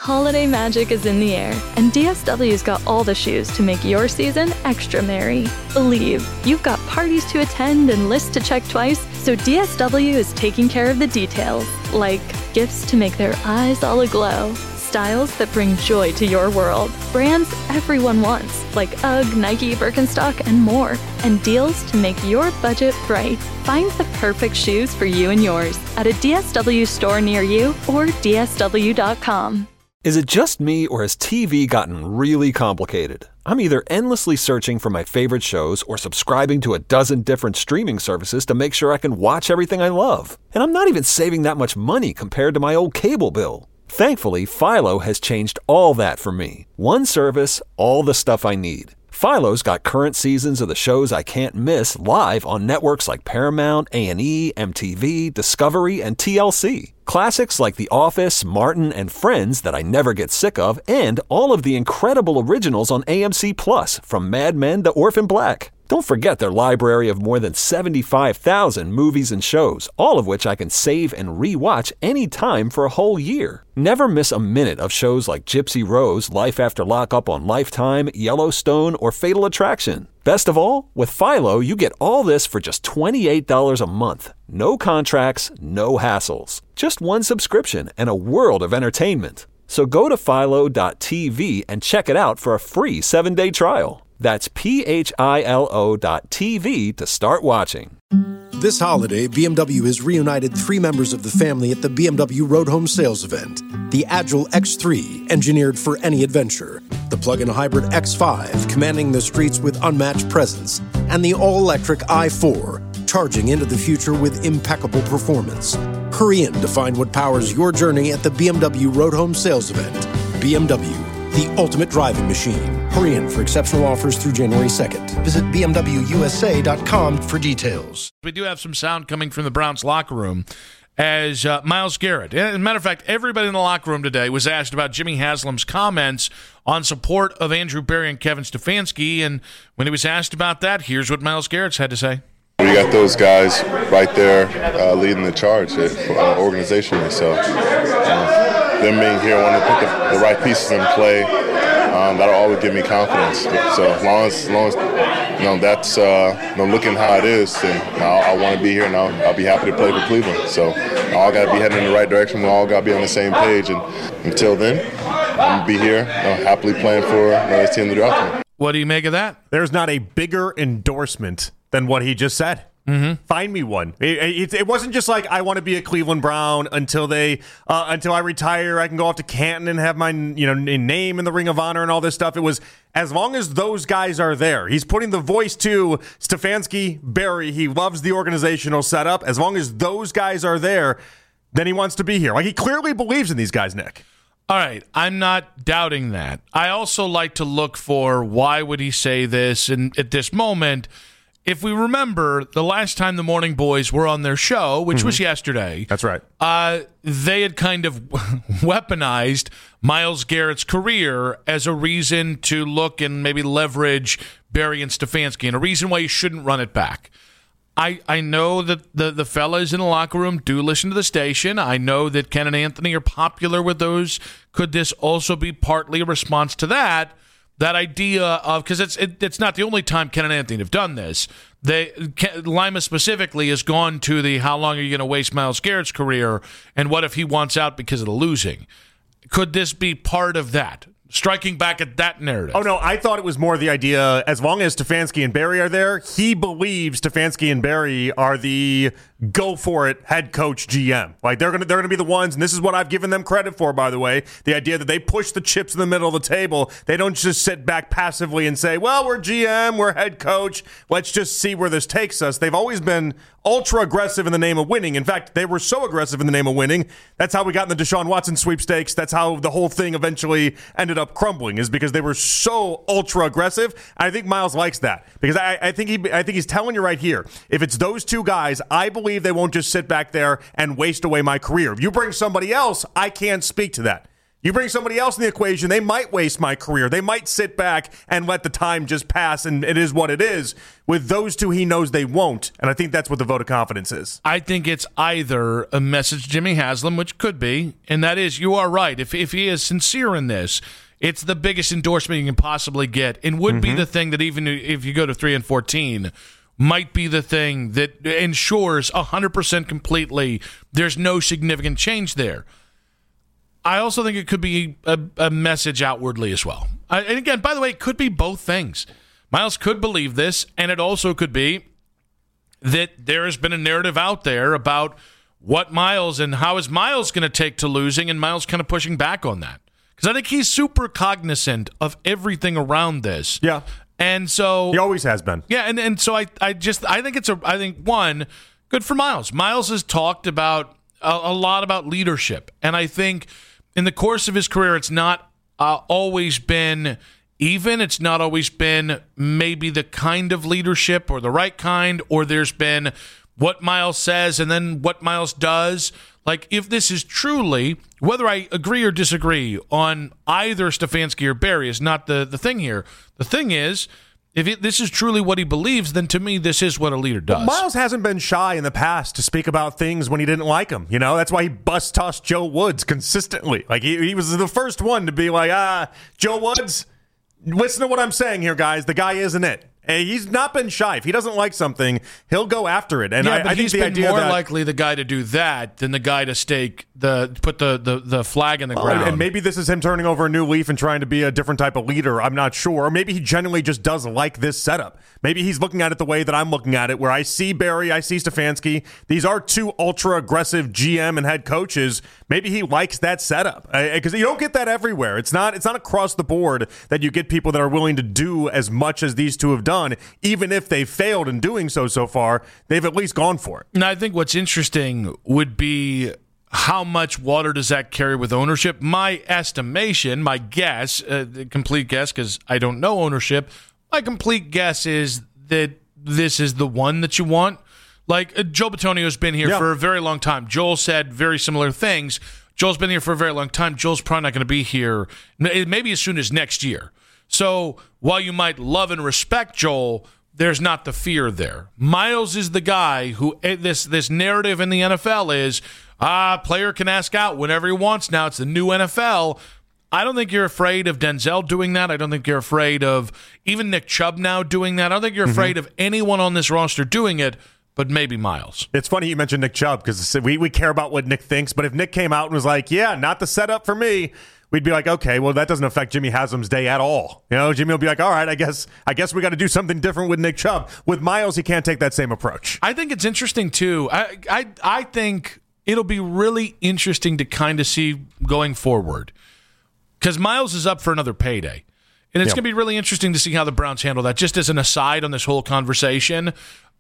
Holiday magic is in the air, and DSW's got all the shoes to make your season extra merry. Believe, you've got parties to attend and lists to check twice, so DSW is taking care of the details, like gifts to make their eyes all aglow, styles that bring joy to your world, brands everyone wants, like UGG, Nike, Birkenstock, and more, and deals to make your budget bright. Find the perfect shoes for you and yours at a DSW store near you or dsw.com. Is it just me, or has TV gotten really complicated? I'm either endlessly searching for my favorite shows or subscribing to a dozen different streaming services to make sure I can watch everything I love. And I'm not even saving that much money compared to my old cable bill. Thankfully, Philo has changed all that for me. One service, all the stuff I need. Philo's got current seasons of the shows I can't miss live on networks like Paramount, A&E, MTV, Discovery, and TLC. Classics like The Office, Martin, and Friends that I never get sick of, and all of the incredible originals on AMC Plus, from Mad Men to Orphan Black. Don't forget their library of more than 75,000 movies and shows, all of which I can save and re-watch anytime for a whole year. Never miss a minute of shows like Gypsy Rose, Life After Lockup on Lifetime, Yellowstone, or Fatal Attraction. Best of all, with Philo, you get all this for just $28 a month. No contracts, no hassles. Just one subscription and a world of entertainment. So go to philo.tv and check it out for a free 7-day trial. That's philo.tv to start watching. This holiday, BMW has reunited 3 members of the family at the BMW Road Home Sales Event. The Agile X3, engineered for any adventure. The plug-in hybrid X5, commanding the streets with unmatched presence. And the all-electric i4, charging into the future with impeccable performance. Hurry in to find what powers your journey at the BMW Road Home Sales Event. BMW, the ultimate driving machine. Hurry in for exceptional offers through January 2nd. Visit BMWUSA.com for details. We do have some sound coming from the Browns locker room as Myles Garrett. As a matter of fact, everybody in the locker room today was asked about Jimmy Haslam's comments on support of Andrew Berry and Kevin Stefanski, and when he was asked about that, here's what Myles Garrett's had to say. You got those guys right there leading the charge organizationally, so them being here, wanting to put the right pieces in play, that'll always give me confidence. So as long as that's looking how it is, then I want to be here, and I'll be happy to play for Cleveland. So all got to be heading in the right direction. We all got to be on the same page, and until then, I'm going to be here, happily playing for another team in the draft. What do you make of that? There's not a bigger endorsement than what he just said. Mm-hmm. Find me one. It wasn't just like, I want to be a Cleveland Brown until I retire. I can go off to Canton and have my name in the Ring of Honor and all this stuff. It was, as long as those guys are there. He's putting the voice to Stefanski, Berry. He loves the organizational setup. As long as those guys are there, then he wants to be here. Like, he clearly believes in these guys, Nick. All right, I'm not doubting that. I also like to look for why would he say this, and at this moment, if we remember, the last time the Morning Boys were on their show, which was yesterday. That's right. They had kind of weaponized Myles Garrett's career as a reason to look and maybe leverage Berry and Stefanski, and a reason why you shouldn't run it back. I know that the fellas in the locker room do listen to the station. I know that Ken and Anthony are popular with those. Could this also be partly a response to that? That idea of, because it's not the only time Ken and Anthony have done this. Lima specifically has gone to the how long are you going to waste Myles Garrett's career, and what if he wants out because of the losing? Could this be part of that? Striking back at that narrative. Oh, no, I thought it was more the idea, as long as Stefanski and Berry are there, he believes Stefanski and Berry are the go-for-it head coach GM. Like, they're gonna be the ones, and this is what I've given them credit for, by the way, the idea that they push the chips in the middle of the table. They don't just sit back passively and say, well, we're GM, we're head coach, let's just see where this takes us. They've always been ultra-aggressive in the name of winning. In fact, they were so aggressive in the name of winning, that's how we got in the Deshaun Watson sweepstakes. That's how the whole thing eventually ended up crumbling, is because they were so ultra-aggressive. I think Myles likes that, because I think he's telling you right here, if it's those two guys, I believe they won't just sit back there and waste away my career. If you bring somebody else, I can't speak to that. You bring somebody else in the equation, they might waste my career. They might sit back and let the time just pass, and it is what it is. With those two, he knows they won't, and I think that's what the vote of confidence is. I think it's either a message to Jimmy Haslam, which could be, and that is, you are right. If he is sincere in this, it's the biggest endorsement you can possibly get, and would be the thing that even if you go to 3-14, might be the thing that ensures 100% completely there's no significant change there. I also think it could be a message outwardly as well. And again, by the way, it could be both things. Miles could believe this, and it also could be that there has been a narrative out there about what Miles and how is Miles going to take to losing, and Miles kind of pushing back on that. Because I think he's super cognizant of everything around this. Yeah. And so he always has been. Yeah, and so I think one, good for Miles. Miles has talked about a lot about leadership, and I think in the course of his career, it's not always been even. It's not always been maybe the kind of leadership or the right kind, or there's been what Miles says and then what Miles does. Like, if this is truly, whether I agree or disagree on either Stefanski or Barry is not the thing here. The thing is, if this is truly what he believes, then to me, this is what a leader does. Well, Miles hasn't been shy in the past to speak about things when he didn't like them. You know, that's why he bust-tossed Joe Woods consistently. Like, he was the first one to be like, Joe Woods, listen to what I'm saying here, guys. The guy isn't it. And he's not been shy. If he doesn't like something, he'll go after it. And yeah, I think he's the been idea more that, likely the guy to do that than the guy to put the flag in the ground. And maybe this is him turning over a new leaf and trying to be a different type of leader. I'm not sure. Or maybe he genuinely just does like this setup. Maybe he's looking at it the way that I'm looking at it, where I see Barry, I see Stefanski. These are two ultra-aggressive GM and head coaches. Maybe he likes that setup. Because you don't get that everywhere. It's not across the board that you get people that are willing to do as much as these two have done. Even if they've failed in doing so far, they've at least gone for it. And I think what's interesting would be how much water does that carry with ownership? My estimation, my guess, complete guess, because I don't know ownership, my complete guess is that this is the one that you want. Like, Joe Bitonio's been here for a very long time. Joel said very similar things. Joel's been here for a very long time. Joel's probably not going to be here maybe as soon as next year. So while you might love and respect Joel, there's not the fear there. Miles is the guy who this narrative in the NFL is, player can ask out whenever he wants now. It's the new NFL. I don't think you're afraid of Denzel doing that. I don't think you're afraid of even Nick Chubb now doing that. I don't think you're afraid of anyone on this roster doing it, but maybe Miles. It's funny you mentioned Nick Chubb because we care about what Nick thinks, but if Nick came out and was like, yeah, not the setup for me, we'd be like, okay, well, that doesn't affect Jimmy Haslam's day at all. You know, Jimmy will be like, all right, I guess we got to do something different with Nick Chubb. With Miles, he can't take that same approach. I think it's interesting, too. I think it'll be really interesting to kind of see going forward because Miles is up for another payday. And it's going to be really interesting to see how the Browns handle that. Just as an aside on this whole conversation,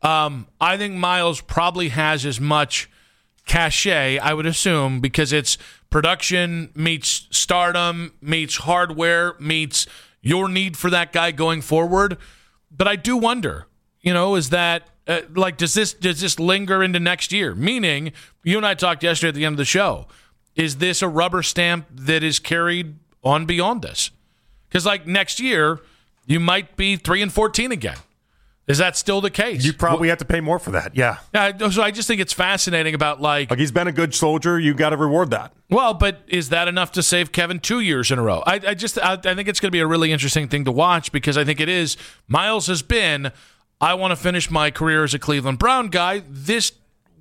I think Miles probably has as much cachet, I would assume, because it's production meets stardom meets hardware meets your need for that guy going forward. But I do wonder, is that does this linger into next year? Meaning, you and I talked yesterday at the end of the show. Is this a rubber stamp that is carried on beyond this? Because next year, you might be 3-14 again. Is that still the case? You probably have to pay more for that, yeah. So I just think it's fascinating about he's been a good soldier. You got to reward that. Well, but is that enough to save Kevin 2 years in a row? I think it's going to be a really interesting thing to watch because I think it is. Miles has been, I want to finish my career as a Cleveland Brown guy. This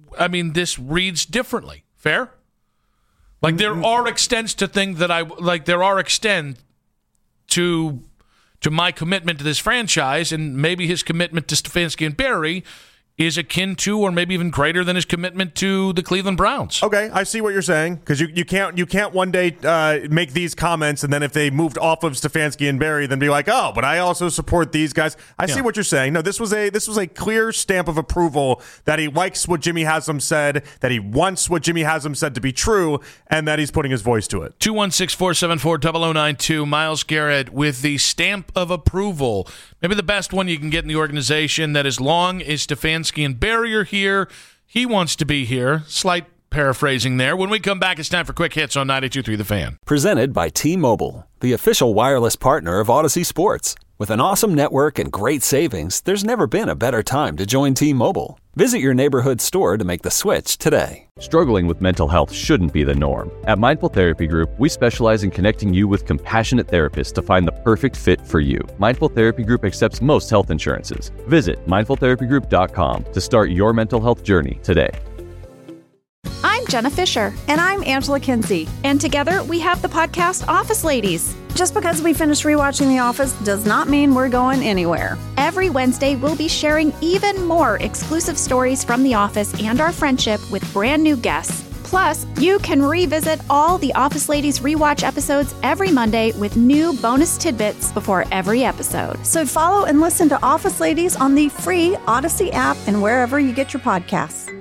reads differently. Fair? There are extents to things that there are extents to my commitment to this franchise, and maybe his commitment to Stefanski and Barry is akin to or maybe even greater than his commitment to the Cleveland Browns. Okay, I see what you're saying, because you can't one day make these comments and then if they moved off of Stefanski and Barry, then be like, oh, but I also support these guys. I see what you're saying. No, this was a clear stamp of approval that he likes what Jimmy Haslam said, that he wants what Jimmy Haslam said to be true, and that he's putting his voice to it. 216-474-0092, Myles Garrett with the stamp of approval. Maybe the best one you can get in the organization, that as long as Stefanski and Barry are here, he wants to be here. Slight paraphrasing there. When we come back, it's time for Quick Hits on 92.3 The Fan. Presented by T-Mobile, the official wireless partner of Odyssey Sports. With an awesome network and great savings, there's never been a better time to join T-Mobile. Visit your neighborhood store to make the switch today. Struggling with mental health shouldn't be the norm. At Mindful Therapy Group, we specialize in connecting you with compassionate therapists to find the perfect fit for you. Mindful Therapy Group accepts most health insurances. Visit mindfultherapygroup.com to start your mental health journey today. I'm Jenna Fisher. And I'm Angela Kinsey. And together we have the podcast Office Ladies. Just because we finished rewatching The Office does not mean we're going anywhere. Every Wednesday, we'll be sharing even more exclusive stories from The Office and our friendship with brand new guests. Plus, you can revisit all the Office Ladies rewatch episodes every Monday with new bonus tidbits before every episode. So follow and listen to Office Ladies on the free Odyssey app and wherever you get your podcasts.